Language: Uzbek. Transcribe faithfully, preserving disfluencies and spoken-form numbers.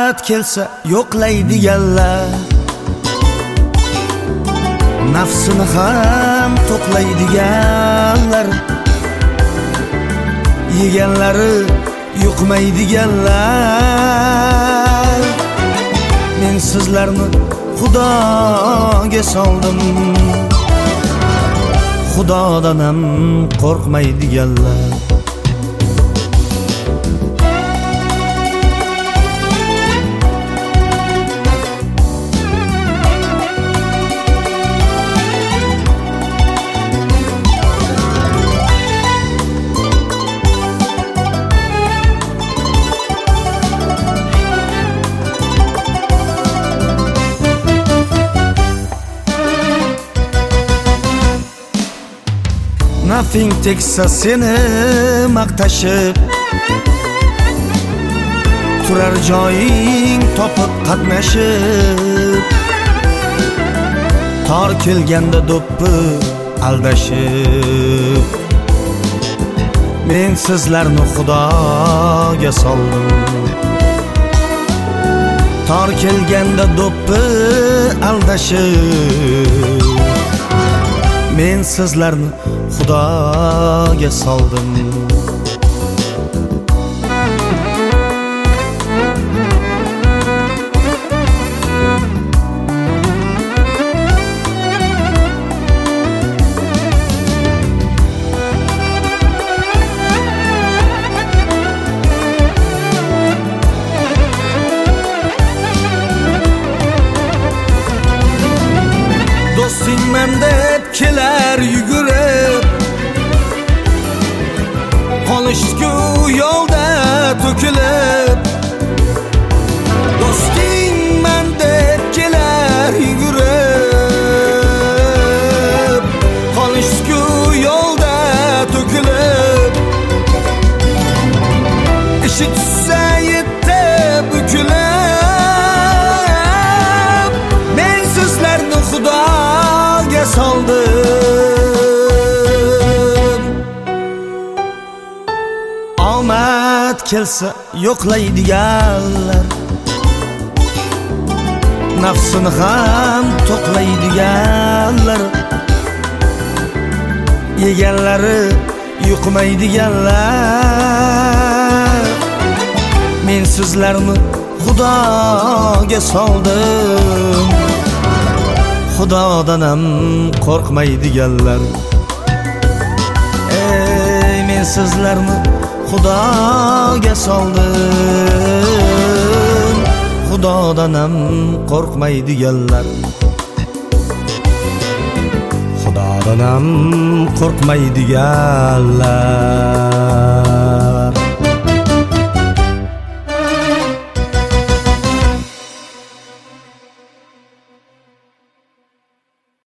omad kelsa yo'qlaydiganlar, nafsini ham to'qlaydiganlar, yeganlari yuqmaydiganlar. Men sizlarni Xudoga soldim, Xudodan ham qo'rqmaydiganlar. Nafing teksa seni maqtashib, turar joying topib qatnashib, tor kelganda do'ppi aldashib. Men sizlarni Xudoga soldim, tor kelganda do'ppi aldashib. Men sizlarni Xudoga soldim. Do'stingman deb kelar yugurib, qolishku yo'lda to'kilib. Do'stingman deb kelar yugurib, qolishku yo'lda to'kilib. Ishi tushsa yetti bukilib, men sizlarni Xudoga soldim. Omad kelsa yo'qlaydiganlar, nafsini ham to'qlaydiganlar, yeganlari yuqmaydiganlar. Men sizlarni Xudoga soldim, Xudodan ham qo'rqmaydiganlar. Ey men sizlarni Xudoga soldim, Xudodan ham qo'rqmaydiganlar. Xudodan ham qo'rqmaydiganlar.